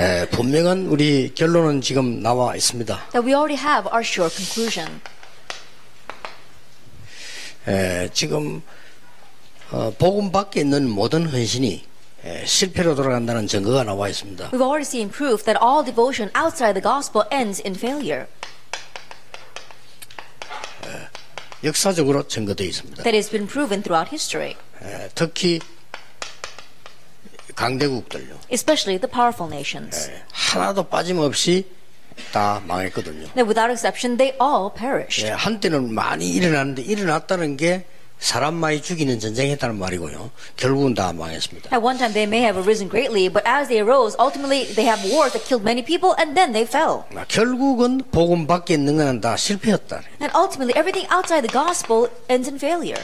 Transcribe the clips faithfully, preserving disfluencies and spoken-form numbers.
에, 분명한 우리 결론은 지금 나와 있습니다. That we already have our sure conclusion. 에, 지금 어, 복음 밖에 있는 모든 헌신이 에, 실패로 돌아간다는 증거가 나와 있습니다. We've already seen proof that all devotion outside the gospel ends in failure. 에, 역사적으로 증거되어 있습니다. That has been proven throughout history. 에, 특히 강대국들요. Especially the powerful nations. 에, 하나도 빠짐없이 다 망했거든요. That without exception, they all perished. 예, 한때는 많이 일어났는데 일어났다는 게 사람 많이 죽이는 전쟁했다는 말이고요. 결국은 다 망했습니다. At one time, they may have arisen greatly, but as they arose, ultimately they have wars that killed many people, and then they fell. 결국은 복음 밖에 있는 건 다 실패였다. And ultimately, everything outside the gospel ends in failure.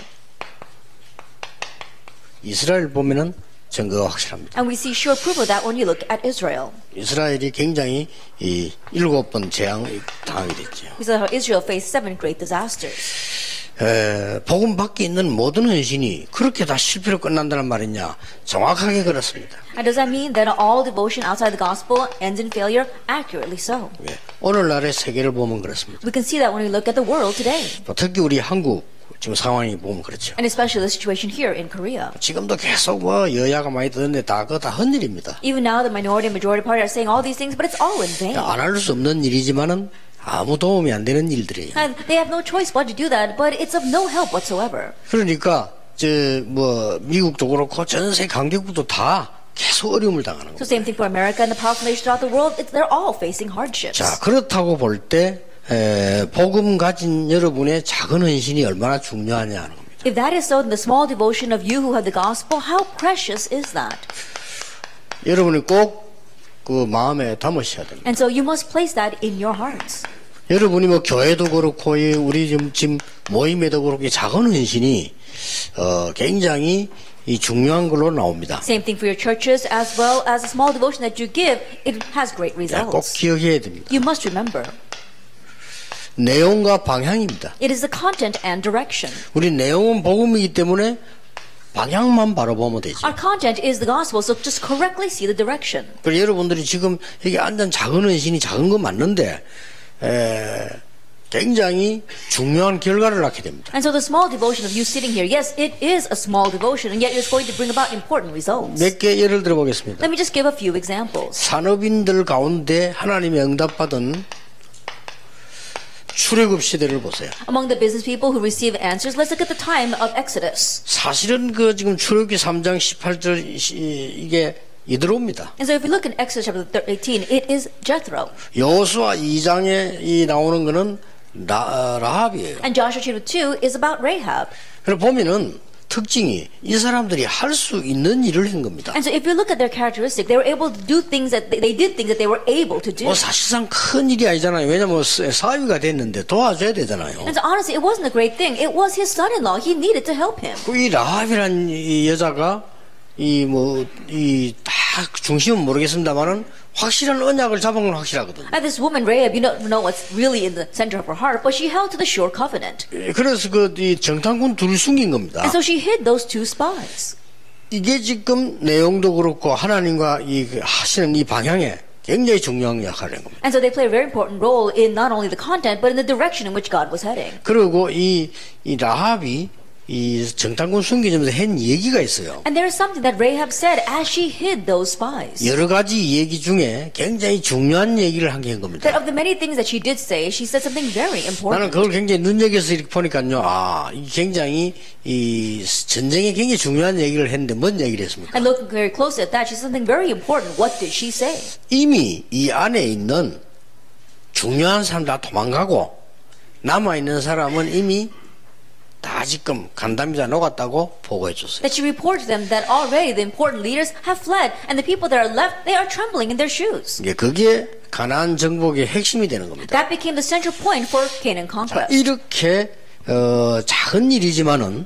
이스라엘 보면은 증거가 확실합니다. And we see sure proof of that when you look at Israel. 이스라엘이 굉장히 이 일곱 번 재앙을 당하게 됐죠. We saw how Israel faced seven great disasters. 에, 복음 밖에 있는 모든 헌신이 그렇게 다 실패로 끝난다는 말이냐? 정확하게 그렇습니다. And does that mean that all devotion outside the gospel ends in failure? Accurately so. 예, 오늘날의 세계를 보면 그렇습니다. We can see that when we look at the world today. 또 특히 우리 한국 지금 상황이 보면 그렇죠. And especially the situation here in Korea. 지금도 계속 뭐 여야가 많이 듣는데 다 그거 다 헛일입니다. Even now, the minority and majority party are saying all these things, but it's all in vain. 안 할 수 없는 일이지만은 아무 도움이 안 되는 일들이에요. And they have no choice but to do that, but it's of no help whatsoever. 그러니까 저 뭐 미국도 그렇고 전 세계 강대국도 다 계속 어려움을 당하는 So 거예요. same thing for America and the powerful nations throughout the world. It's, they're all facing hardships. 자, 그렇다고 볼 때 복음 가진 여러분의 작은 헌신이 얼마나 중요하냐 하는 겁니다. If that is so, then the small devotion of you who have the gospel, how precious is that? 여러분이 꼭 그 마음에 담으셔야 됩니다. And so you must place that in your hearts. 여러분이 뭐 교회도 그렇고 우리 지금, 지금 모임에도 그렇고 작은 헌신이 어, 굉장히 이 중요한 걸로 나옵니다. Same thing for your churches as well as a small devotion that you give. It has great 꼭 results. 기억해야 됩니다. You must remember. 내용과 방향입니다. It is the content and direction. 우리 내용은 복음이기 때문에 방향만 바라보면 되죠. Our content is the gospel, so just correctly see the direction. 그래서 여러분들이 지금 여기 앉은 작은 헌신이 작은 건 맞는데 에, 굉장히 중요한 결과를 낳게 됩니다. And so the small devotion of you sitting here, yes, it is a small devotion, and yet it's going to bring about important results. 몇 개 예를 들어보겠습니다. Let me just give a few examples. 산업인들 가운데 하나님의 응답받은 출애굽 시대를 보세요. Among the business people who receive answers, let's look at the time of Exodus. 사실은 그 지금 출애굽기 삼 장 십팔 절 이게 이드로입니다. And so if we look in Exodus chapter eighteen, it is Jethro. 여호수아 이 장에 이 나오는 거는 라, 라합이에요. And Joshua chapter two is about Rahab. 그래 보면은 특징이 이 사람들이 할 수 있는 일을 한 겁니다. And so if you look at their characteristic, they were able to do things that they, they did things that they were able to do. 뭐 사실상 큰 일이 아니잖아요. 왜냐면 사위가 됐는데 도와줘야 되잖아요. And so honestly, it wasn't a great thing. It was his son-in-law. He needed to help him. 이 라합이란 이 여자가 이 뭐 이 다 중심은 모르겠습니다만은 확실한 언약을 잡은 건 확실하거든요. And this woman Rahab, you don't know what's really in the center of her heart, but she held to the sure covenant. 그래서 그 이 정탐꾼 둘을 숨긴 겁니다. And so she hid those two spies. 이게 지금 내용도 그렇고 하나님과 이 하시는 이 방향에 굉장히 중요한 역할을 한 겁니다. And so they play a very important role in not only the content, but in the direction in which God was heading. 그리고 이, 이 라합이 이 정탐꾼 숨기면서 한 얘기가 있어요. And there is something that Rahab said as she hid those spies. 여러 가지 얘기 중에 굉장히 중요한 얘기를 한 게 한 겁니다. That of the many things that she did say, she said something very 나는 important. 그걸 굉장히 눈여겨서 이렇게 보니까요, 아, 이 굉장히 이 전쟁에 굉장히 중요한 얘기를 했는데 뭔 얘기를 했습니까? And looking very close at that, she said something very important. What did she say? 이미 이 안에 있는 중요한 사람 다 도망가고 남아 있는 사람은 이미 다 지금 간담이 다 녹았다고 보고해 줬어요. That she reported to them that already the important leaders have fled, and the people that are left, they are trembling in their shoes. 이게 그게 가나안 정복의 핵심이 되는 겁니다. That became the central point for Canaan 자, conquest. 이렇게 어, 작은 일이지만은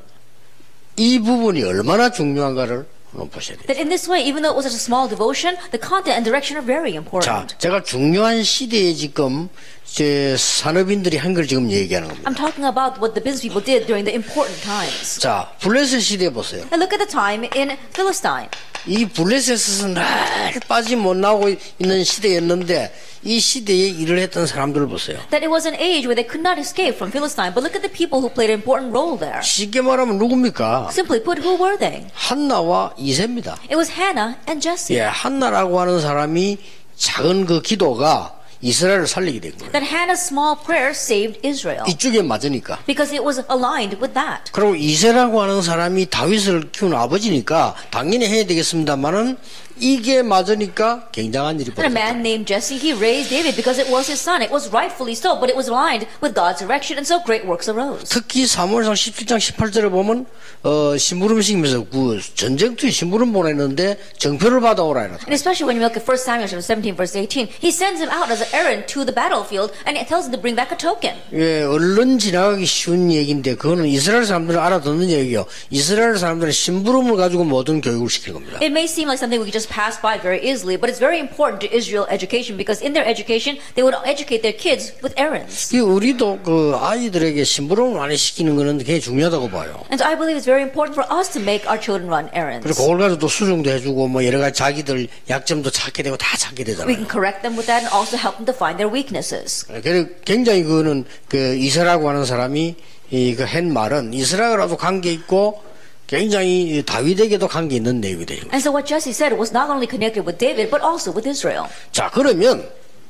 이 부분이 얼마나 중요한가를 보셔야 돼요. That in this way, even though it was such a small devotion, the content and direction are very 자, important. 제가 중요한 시대에 지금 제 산업인들이 한 걸 지금 얘기하는 겁니다. I'm talking about what the business people did during the important times. 자, 블레셋 시대 보세요. And look at the time in Philistine. 이 블레셋에서 늘 빠지 못 나오고 있는 시대였는데 이 시대에 일을 했던 사람들을 보세요. That it was an age where they could not escape from Philistine. But look at the people who played an important role there. 쉽게 말하면 누굽니까? Simply put, who were they? 한나와 이세입니다. It was Hannah and Jesse. 예, 한나라고 하는 사람이 작은 그 기도가 이스라엘을 살리게 된 거예요. That Hannah's small prayer saved Israel. 이쪽에 맞으니까. Because it was aligned with that. 그리고 이세라고 하는 사람이 다윗을 키운 아버지니까 당연히 해야 되겠습니다만은 이게 맞으니까 굉장한 일이 And a man 벌어졌다. named Jesse, he raised David because it was his son. It was rightfully so, but it was aligned with God's direction, and so great works arose. 특히 사무엘상 십칠 장 십팔 절에 보면 어, 심부름시키면서 그 전쟁터에 심부름 보냈는데 정표를 받아오라 이러다. And especially when you look at First Samuel chapter seventeen, verse eighteen, he sends him out as an errand to the battlefield, and he tells him to bring back a token. 예, 얼른 지나가기 쉬운 얘기인데 그거는 이스라엘 사람들은 알아듣는 얘기요. 이스라엘 사람들은 심부름을 가지고 모든 교육을 시키는 겁니다. It may seem like something we could just pass by very easily, but it's very important to Israel education because in their education, they would educate their kids with errands. 이 우리도 그 아이들에게 심부름을 많이 시키는 거는 굉장히 중요하다고 봐요. And so I believe it's very important for us to make our children run errands. 그리고 그걸 가지고 또 수정도 해주고 뭐 여러 가지 자기들 약점도 찾게 되고 다 찾게 We 되잖아요. can correct them with that and also help them to find their weaknesses. 그래서 굉장히 그거는 그 이스라엘이라고 하는 사람이 이 그 한 말은 이스라엘하고도 관계 있고 굉장히 다윗에게도 관계 있는 내용이 돼요. And so what Jesse said was not only connected with David, but also with Israel. 자, 그러면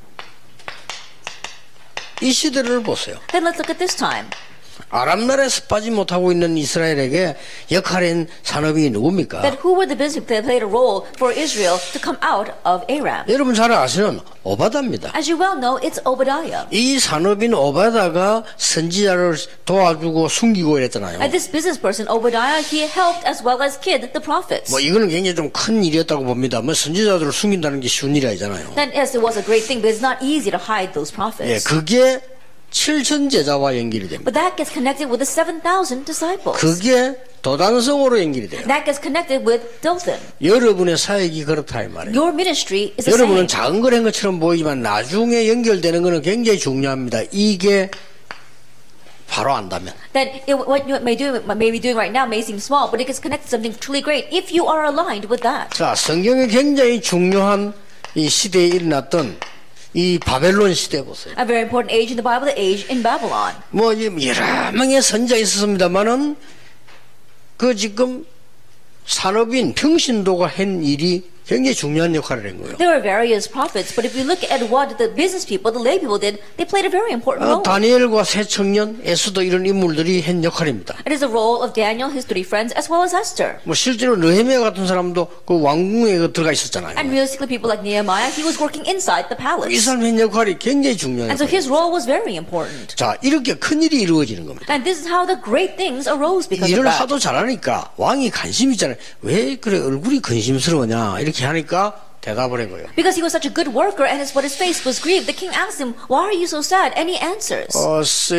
이 시대를 보세요. Then let's look at this time. 아람 나라에서 빠지 못하고 있는 이스라엘에게 역할인 산업이 누굽니까? That who were the business that played a role for Israel to come out of Aram? 여러분 잘 아시는 오바다입니다. As you well know, it's Obadiah. 이 산업인 오바다가 선지자를 도와주고 숨기고 이랬잖아요. And this business person, Obadiah, he helped as well as kid the prophets. 뭐 이거는 굉장히 좀 큰 일이었다고 봅니다. 뭐 선지자들을 숨긴다는 게 쉬운 일이 아니잖아요. Then yes, it was a great thing, but it's not easy to hide those 예, prophets. 그게 칠천 제자와 연결이 됩니다. But that gets connected with the seven thousand disciples. 그게 도단성으로 연결이 돼요. That gets connected with Dothan. 여러분의 사역이 그렇다 이 말이에요. Your ministry is the 여러분은 same. 작은 걸 한 것처럼 보이지만 나중에 연결되는 것은 굉장히 중요합니다. 이게 바로 안다면. That it, what you may do, may be doing right now may seem small, but it gets connected to something truly great if you are aligned with that. 자, 성경에 굉장히 중요한 이 시대에 일어났던 이 바벨론 시대 보세요. A very important age in the Bible, the age in Babylon. 뭐 여러 명의 선지자 있었습니다만은 그 지금 산업인 평신도가 한 일이 굉장히 중요한 역할을 한 거예요. There were various prophets, but if you look at what the business people, the lay people did, they played a very important 어, role. 다니엘과 새 청년, 에스더 이런 인물들이 한 역할입니다. It is the role of Daniel, his three friends, as well as Esther. 뭐 실제로 느헤미야 같은 사람도 그 왕궁에 들어가 있었잖아요. And realistically, people like Nehemiah, he was working inside the 이 palace. 사람의 역할이 굉장히 중요해요. And so his role was very important. 자, 이렇게 큰 일이 이루어지는 겁니다. And this is how the great things arose because of 일을 that. 하도 잘하니까 왕이 관심 있잖아요. 왜 그래 얼굴이 근심스러우냐 이렇게 하니까 대답을 해고요. Because he was such a good worker and his, but his face was grieved, the king asked him, why are you so sad? And he answers. 어,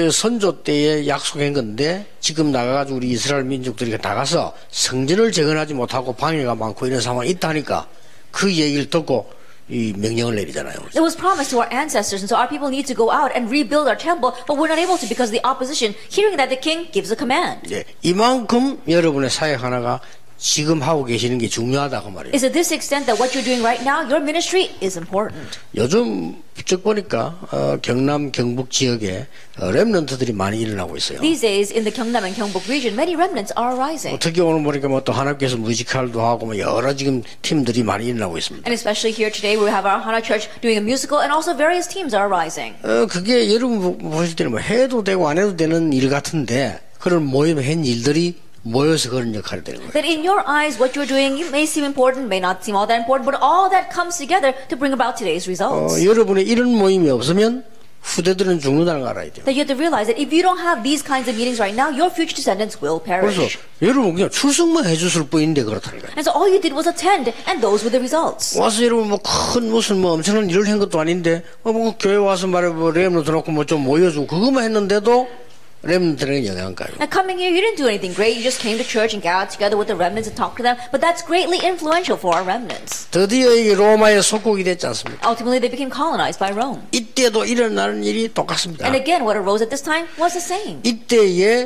선조 때에 약속한 건데 지금 나가가지고 우리 이스라엘 민족들이 나가서 성전을 재건하지 못하고 방해가 많고 이런 상황이 있다니까 그 얘기를 듣고 이 명령을 내리잖아요. It was promised to our ancestors, and so our people need to go out and rebuild our temple, but we're not able to because of the opposition. Hearing that, the king gives a command. 예, 이만큼 여러분의 사역 하나가 지금 하고 계시는 게 중요하다고 말이에요. It's to this extent that what you're doing right now, your ministry is important. 요즘 쭉 보니까 어, 경남 경북 지역에 어, 렘넌트들이 많이 일어나고 있어요. These days, in the Gyeongnam and Gyeongbuk region, many remnants are arising. 특히 오늘 보니까 뭐 또 하나님께서 뮤지컬도 하고 뭐 여러 지금 팀들이 많이 일어나고 있습니다. And especially here today, we have our Hana Church doing a musical, and also various teams are arising. 어, 그게 여러분 보실 때는 뭐 해도 되고 안 해도 되는 일 같은데 그런 모임 한 일들이 모여서 그런 역할이 되는 거예요. That in your eyes, what you're doing, it may seem important, may not seem all that important, but all that comes together to bring about today's 어, results. 여러분의 이런 모임이 없으면 후대들은 죽는다는 걸 알아야 돼요. That you have to realize that if you don't have these kinds of meetings right now, your future descendants will 그래서 perish. 여러분 그냥 출석만 해줬을 뿐인데 그렇다는 거예요. And so all you did was attend, and those were the results. 와서 여러분 뭐 큰 무슨 뭐 엄청난 일을 한 것도 아닌데 어, 뭐 교회 와서 말해 뭐 렘노트 놓고 뭐 좀 모여주고 그것만 했는데도 렘넌트에게 영향을 가요. And coming here, you didn't do anything great. You just came to church and gathered together with the remnants and talked to them. But that's greatly influential for our remnants. 드디어 이게 로마의 속국이 됐지 않습니까? Ultimately, they became colonized by Rome. 이때도 일어나는 일이 똑같습니다. And again, what arose at this time was the same. 이때에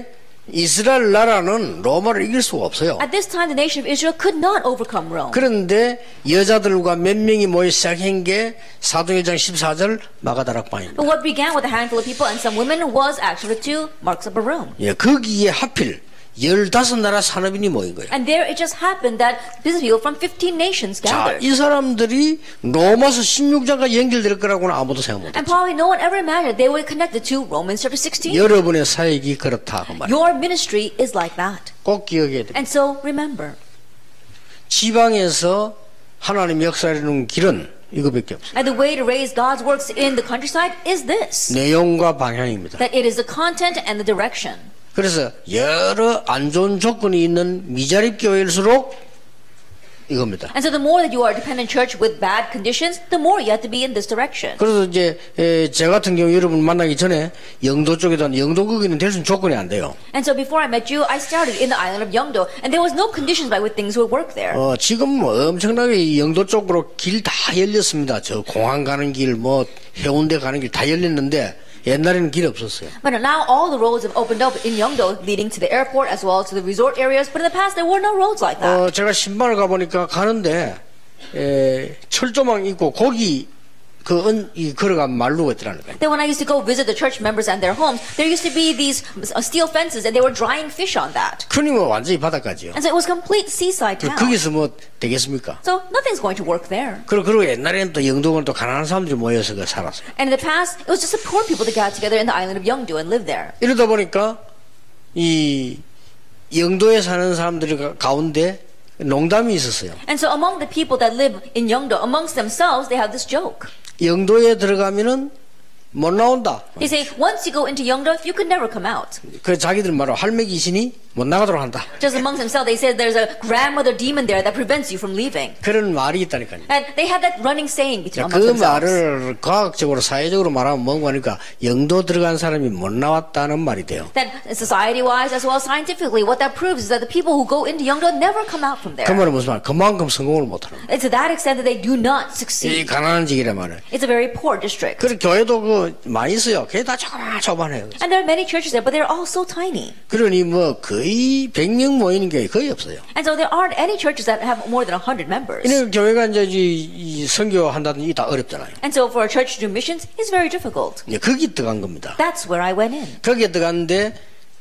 이스라엘 나라는 로마를 이길 수가 없어요. At this time, the nation of Israel could not overcome Rome. 그런데 여자들과 몇 명이 모여 시작한 게 사도행전 십사 절 마가다락방입니다. But what began with a handful of people and some women was actually two marks of Rome. 예, 거기에 하필 열다섯 나라 산업인이 모인 거예요. And there it just happened that business people from fifteen nations 자, gathered. 이 사람들이 로마서 십육 장과 연결될 거라고는 아무도 생각 못 And 했죠. probably no one ever imagined they would connect the two Romans chapter sixteen. 여러분의 사역이 그렇다 그 말이에요. Your ministry is like that. 꼭 기억해야 돼요. And so remember, 지방에서 하나님 역사하는 길은 이거밖에 없어요. and the way to raise God's works in the countryside is this. 내용과 방향입니다. That it is the content and the direction. 그래서 여러 안 좋은 조건이 있는 미자립 교회일수록 이겁니다. And so the more that you are a dependent church with bad conditions, the more you have to be in this direction. 그래서 이제 에, 제 같은 경우 여러분 만나기 전에 영도 쪽에다 영도 거기는 될 수 있는 조건이 안 돼요. And so before I met you, I started in the island of Yeongdo, and there was no conditions by which things would work there. 어, 지금 뭐 엄청나게 이 영도 쪽으로 길 다 열렸습니다. 저 공항 가는 길, 뭐 해운대 가는 길 다 열렸는데 옛날에는 길 없었어요. But now all the roads have opened up in Yeongdo, leading to the airport as well as to the resort areas. But in the past, there were no roads like that. 어, 제가 신방을 가보니까 가는데 에, 철조망 있고 거기 그 은, 이 걸어가면 말루가 있더라는 거예요. Then when I used to go visit the church members and their homes, there used to be these uh, steel fences, and they were drying fish on that. 그니 뭐 완전히 바닷가지요. And so it was complete seaside 그, town. 거기서 뭐 되겠습니까? So nothing's going to work there. 그리고, 그리고 옛날에는 또 영도는 또 가난한 사람들이 모여서 그 살았어요. And in the past, it was just the poor people that got together in the island of Yeongdo and lived there. 이러다 보니까 이 영도에 사는 사람들 가운데 농담이 있었어요. And so among the people that live in Yeongdo, amongst themselves, they have this joke. 영도에 들어가면은 못 나온다. They say, once you go into Yeongdo, you could never come out. 그 자기들 말로 할매 귀신이 못 나가도록 한다. Just amongst themselves, they said there's a grandmother demon there that prevents you from leaving. 그런 말이 있다니까요. And they had that running saying between 그 amongst themselves. 말을 과학적으로 사회적으로 말하면 뭔가 하니까 영도 들어간 사람이 못 나왔다는 말이 돼요. That society-wise as well as scientifically, what that proves is that the people who go into Yeongdo never come out from there. 그 말은 무슨 말? 그만큼 성공을 못하는 거예요. It's to that extent that they do not 이 succeed. 가난한 지기란 말이에요. It's a very poor district. 그리고 교회도 그 많이 있어요. 교회 다 조그만조그만해요. And there are many churches there, but they're all so tiny. 그러니 뭐 거의 백 명 모이는 게 거의 없어요. And so there aren't any churches that have more than one hundred members. 이런 교회가 이제 이, 이 선교 한다든지 다 어렵잖아요. And so for a church to do missions is very difficult. 이제 거기 들어간 겁니다. That's where I went in. 거기에 들어갔는데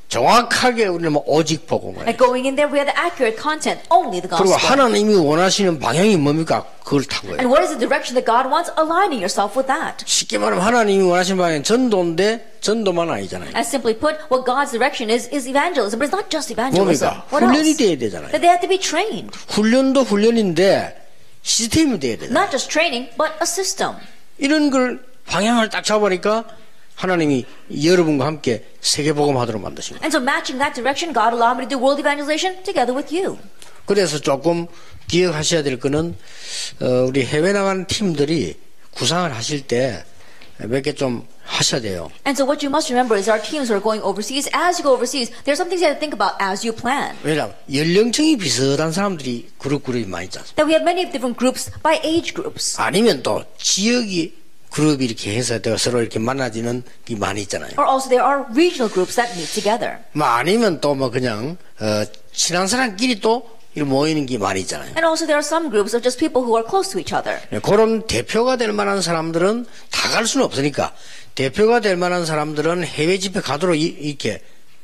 정확하게 우리는 뭐 오직 복음을. Like going in there, we had the accurate content, only the 그리고 gospel. 하나님이 원하시는 방향이 뭡니까? 그걸 탄 거예요. And what is the direction that God wants? Aligning yourself with that. 쉽게 말하면 하나님이 원하시는 방향은 전도인데 전도만 아니잖아요. As simply put, what God's direction is, is evangelism. But it's not just evangelism. 뭡니까? What 훈련이 else? 돼야 되잖아요. That they have to be trained. 훈련도 훈련인데 시스템이 돼야 되잖아요. Not just training, but a system. 이런 걸 방향을 딱 잡으니까 하나님이 여러분과 함께 세계복음 하도록 만드신 거예요. And so matching that direction, God allowed me to do world evangelization together with you. 그래서 조금 기억하셔야 될 거는 어, 우리 해외 나가는 팀들이 구상을 하실 때 몇 개 좀 하셔야 돼요. And so what you must remember is our teams who are going overseas, as you go overseas, there's some things you have to think about as you plan. 왜냐하면 연령층이 비슷한 사람들이 그룹 그룹이 많이 있지 않습니까? That we have many different groups by age groups. 아니면 또 지역이 그룹이 이렇게 해서 서로 이렇게 만나지는 게 많이 있잖아요. Or also there are regional groups that meet together. 뭐 아니면 또 뭐 그냥 어, 친한 사람끼리 또 이렇게 모이는 게 많이 있잖아요. And also there are some groups of just people who are close to each other. 그런 대표가 될 만한 사람들은 다 갈 수는 없으니까 대표가 될 만한 사람들은 해외 집회 가도록 이, 이렇게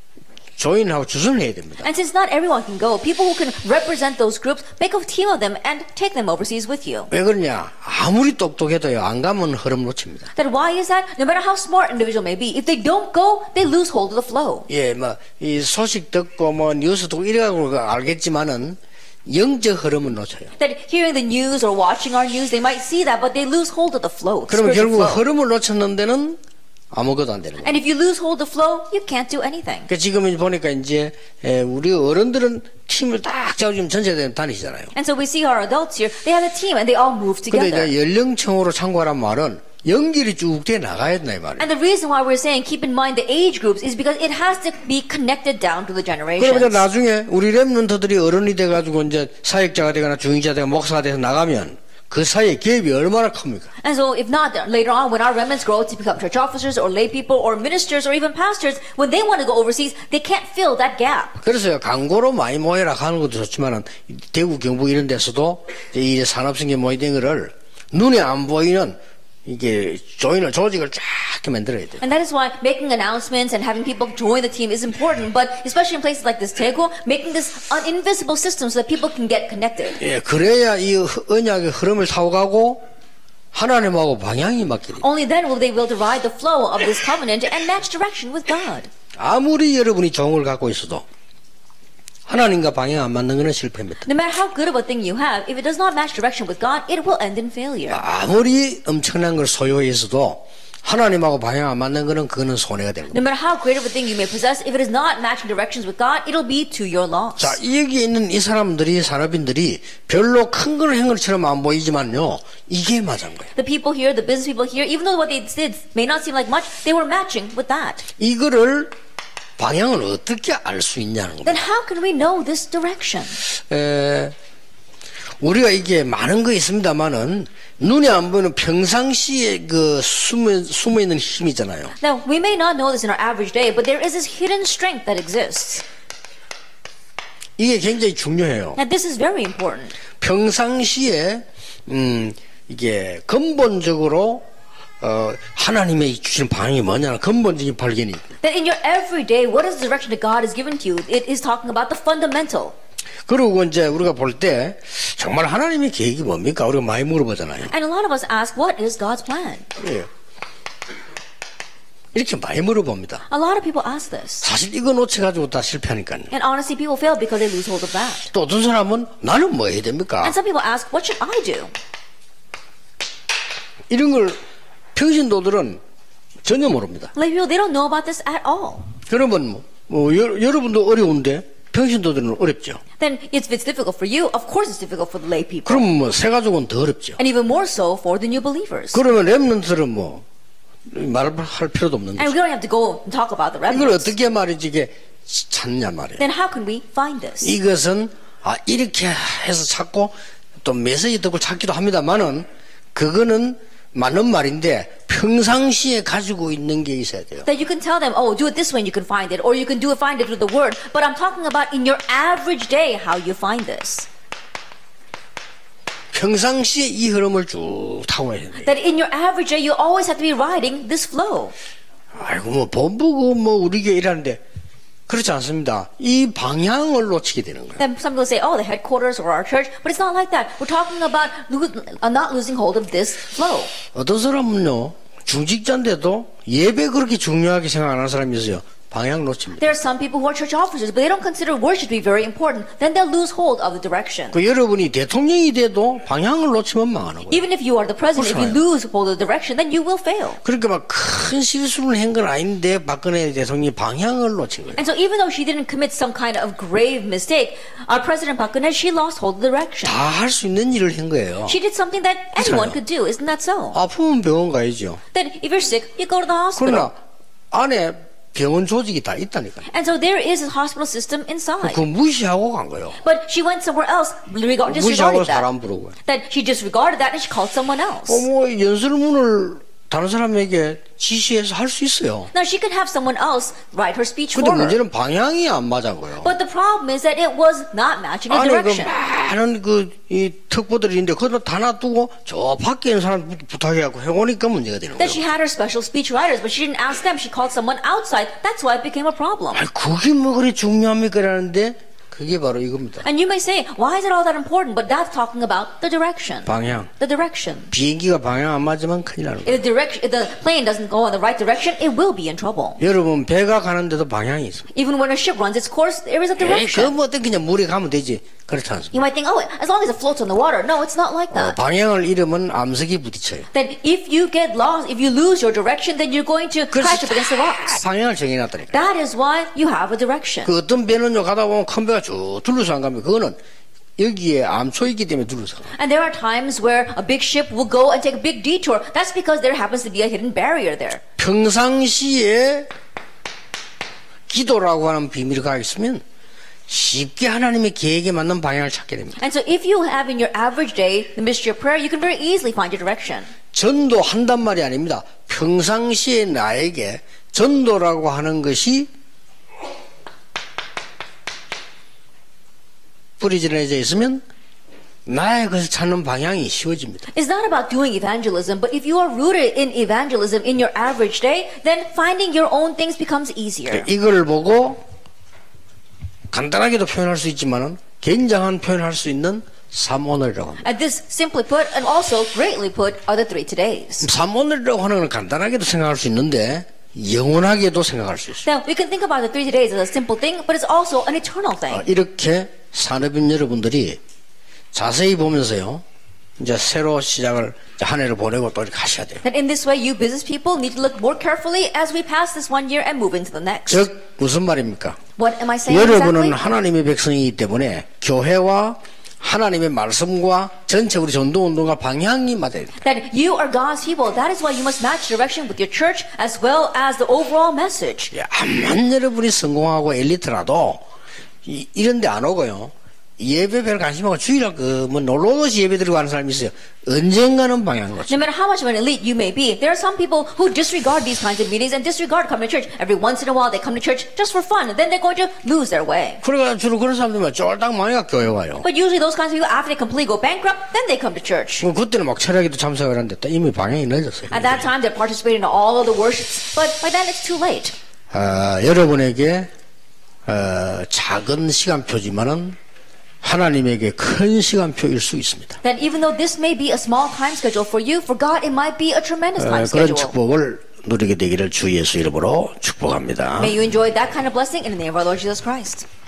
조인하고 주선을 해야 됩니다. And since not everyone can go, people who can represent those groups, make a team of them and take them overseas with you. 왜 그러냐? 아무리 똑똑해도요 안 가면 흐름 놓칩니다. That why is that? No matter how smart an individual may be, if they don't go, they lose hold of the flow. 예, 뭐 이 소식 듣고 뭐 뉴스 듣고 이래가지고 알겠지만은 영적 흐름은 놓쳐요. That hearing the news or watching our news, they might see that, but they lose hold of the flow. 그러면 spiritual 결국 flow. 흐름을 놓쳤는 데는 아무것도 안 되는 거예요. And if you lose hold of flow, you can't do anything. 그러니까 지금 보니까 이제 에, 우리 어른들은 팀을 딱 잡으면 전체적으로 다니시잖아요. And so we see our adults here, they have a team and they all move 근데 together. 이제 연령층으로 참고하란 말은 연결이 쭉 돼 나가야 된다 이 말이에요. And the reason why we're saying keep in mind the age groups is because it has to be connected down to the 그러면 generations. 나중에 우리 렘넌트들이 어른이 돼가지고 이제 사역자가 되거나 중위자 되거나 목사가 돼서 나가면 그 사이에 갭이 얼마나 큽니까? And so if not, later on when our remnants grow to become church officers or lay people or ministers or even pastors, when they want to go overseas, they can't fill that gap. 그래서 광고로 많이 모여라 하는 것도 좋지만은 대구 경북 이런 데서도 이 산업성계 모이된 거를 눈에 안 보이는 이게 조인을 조직을 쫙 만들어야 돼요. And that is why making announcements and having people join the team is important, but especially in places like this Daegu, making this an invisible system so that people can get connected. 예, 그래야 이 언약의 흐름을 타고 가고 하나님하고 방향이 맞게 돼요. Only then will they be able to ride the flow of this covenant and match direction with God. 아무리 여러분이 종을 갖고 있어도 하나님과 방향 안 맞는 것은 실패입니다. No matter how good of a thing you have, if it does not match direction with God, it will end in failure. 아무리 엄청난 걸 소유했어도 하나님하고 방향 안 맞는 것은 그거는 손해가 되는 No 겁니다. matter how great of a thing you may possess, if it is not matching directions with God, it'll be to your loss. 자, 여기 있는 이 사람들이 산업인들이 별로 큰 걸 한 것처럼 안 보이지만요, 이게 맞은 거예요. The people here, the business people here, even though what they did may not seem like much, they were matching with that. 이거를 방향을 어떻게 알 수 있냐는 겁니다. Then how can we know this direction? 에, 우리가 이게 많은 거 있습니다만은 눈에 안 보이는 평상시에 그 숨어, 숨어 있는 힘이잖아요. Now, we may not know this in our average day, but there is this hidden strength that exists. 이게 굉장히 중요해요. Now, this is very important. 평상시에 음, 이게 근본적으로 어, 하나님의 주시는 방향이 뭐냐는 근본적인 발견이 있어요. That in your everyday, what is the direction that God has given to you? It is talking about the fundamental. 그리고 이제 우리가 볼 때 정말 하나님의 계획이 뭡니까? 우리가 많이 물어보잖아요. And a lot of us ask, what is God's plan? 예. 이렇게 많이 물어봅니다. A lot of people ask this. 사실 이거 놓쳐가지고 다 실패하니까요. And honestly, people fail because they lose hold of that. 또 어떤 사람은 나는 뭐 해야 됩니까? And some people ask, what should I do? 이런 걸 평신도들은 전혀 모릅니다. Lay people, they don't know about this at all. 그러면 뭐, 뭐 여, 여러분도 어려운데 평신도들은 어렵죠. Then if it's difficult for you, of course it's difficult for the lay people. 그러면 뭐 새가족은 더 어렵죠. And even more so for the new believers. 그러면 렘넌트들은 뭐 말할 필요도 없는 And 거죠. we don't have to go and talk about the 이걸 remnants. 어떻게 말이지 이게 찾냐 말이에요. Then how can we find this? 이것은 아 이렇게 해서 찾고 또 메시지 듣고 찾기도 합니다만은 그거는 맞는 말인데 평상시에 가지고 있는 게 있어야 돼요. That you can tell them, oh, do it this way and you can find it, or you can do it, find it through the word. But I'm talking about in your average day how you find this. 평상시에 이 흐름을 쭉 타고 해야 돼요. That in your average day you always have to be riding this flow. 아이고 뭐 본부고 뭐 우리 교회 일하는데 그렇지 않습니다. 이 방향을 놓치게 되는 거예요. Then some people say, oh, the headquarters or our church, but it's not like that. We're talking about lo- uh, not losing hold of this flow. 어떤 사람은요 중직자인데도 예배 그렇게 중요하게 생각 안 하는 사람이 있어요. 방향 놓칩니다. There are some people who are church officers, but they don't consider worship to be very important. Then they'll lose hold of the direction. 그 여러분이 대통령이 돼도 방향을 놓치면 망하는 거예요. Even if you are the president, if you lose hold of the direction, then you will fail. 그러니까 막 큰 실수를 한 건 아닌데 박근혜 대통령이 방향을 놓친 거예요. And so even though she didn't commit some kind of grave mistake, our president Park Geun-hye, she lost hold of the direction. 다 할 수 있는 일을 한 거예요. She did something that anyone 그렇잖아요. could do. Isn't that so? 아프면 병원 가야죠. Then if you're sick, you go to the hospital. 그러나 안에 병원 조직이 다 있다니까요. And so there is a hospital system inside. 그거 무시하고 간 거예요. But she went somewhere else, regard, 무시하고 disregarded that. 사람 부르고. That she disregarded that and she called someone else. 어머 연설문을 다른 사람에게 지시해서 할 수 있어요. Now she could have someone else write her speech 근데 for her. 문제는 방향이 안 맞은 거예요. But the problem is that it was not matching the 안에 그 direction. 많은 그 이 특보들이 있는데 그걸 다 놔두고 저 밖에 있는 사람 부탁해갖고 해오니까 문제가 되는 That she 거예요. had her special speech writers, but she didn't ask them. She called someone outside. That's why it became a problem. 아니 그게 뭐 그리 중요합니까? 라는데 그게 바로 이겁니다. And you may say, why is it all that important? But that's talking about the direction. 방향. The direction. 비행기가 방향 안 맞으면 큰일 나는 거예요. If the direction, if the plane doesn't go in the right direction, it will be in trouble. 여러분 배가 가는데도 방향이 있어요. Even when a ship runs its course, there is a 에이, direction. 그뭐 어떤 그냥 물에 가면 되지. 그렇지 않습니다. You might think, oh, as long as it floats on the water. No, it's not like 어, that. 방향을 잃으면 암석이 부딪혀요. That if you get lost, if you lose your direction, then you're going to 그래서 crash up against the rocks. 방향을 정해놨다니까. That is why you have a direction. 그 어떤 배는요 가다 보면 큰 배가 쭉 둘러서 안 가면 그거는 여기에 암초 있기 때문에 둘러서 가요. And there are times where a big ship will go and take a big detour. That's because there happens to be a hidden barrier there. 평상시에 기도라고 하는 비밀이 가 있으면 쉽게 하나님의 계획에 맞는 방향을 찾게 됩니다. And so if you have in your average day the mystery of prayer, you can very easily find your direction. 전도한단 말이 아닙니다. 평상시에 나에게 전도라고 하는 것이 뿌리져져 있으면 나의 것을 찾는 방향이 쉬워집니다. It's not about doing evangelism, but if you are rooted in evangelism in your average day, then finding your own things becomes easier. 이걸 보고 간단하게도 표현할 수 있지만은 굉장한 표현할 수 있는 삼오늘이라고 합니다. And this, simply put, and also greatly put, are the three todays. 삼오늘이라고 하는 건 간단하게도 생각할 수 있는데 영원하게도 생각할 수 있어요. Now, we can think about the three todays as a simple thing, but it's also an eternal thing. 이렇게 산업인 여러분들이 자세히 보면서요, 이제 새로 시작을 한 해를 보내고 또 이렇게 하셔야 돼요. That in this way, you business people need to look more carefully as we pass this one year and move into the next. 즉 무슨 말입니까? What am I saying 여러분은 exactly? 하나님의 백성이기 때문에 교회와 하나님의 말씀과 전체 우리 전도운동과 방향이 맞아야 돼요. That you are God's people. That is why you must match direction with your church as well as the overall message. 암만 여러분이 성공하고 엘리트라도 이, 이런 데 안 오고요. 예배 별 관심하고 주일날 그뭐 놀러 오듯이 예배 드리고 하는 사람이 있어요. 언젠가는 방향을 No matter how much of an elite you may be, there are some people who disregard these kinds of meetings and disregard coming to church. Every once in a while they come to church just for fun, and then they're going to lose their way. 그러니까 주로 그런 사람들만 쫄딱 망해가 교회 와요. But usually those kinds of people, after they completely go bankrupt, then they come to church. 그럼 그때는 막 철학에도 참석을 하는데 또 이미 방향이 늦었어요. At that time, they're participating in all of the worships, but by then it's too late. 아, 여러분에게 어, 작은 시간표지만은 하나님에게 큰 시간표일 수 있습니다. That even though this may be a small time schedule for you, for God it might be a tremendous 어, time 그런 schedule. 축복을 누리게 되기를 주 예수 이름으로 축복합니다. May you enjoy that kind of blessing in the name of our Lord Jesus Christ.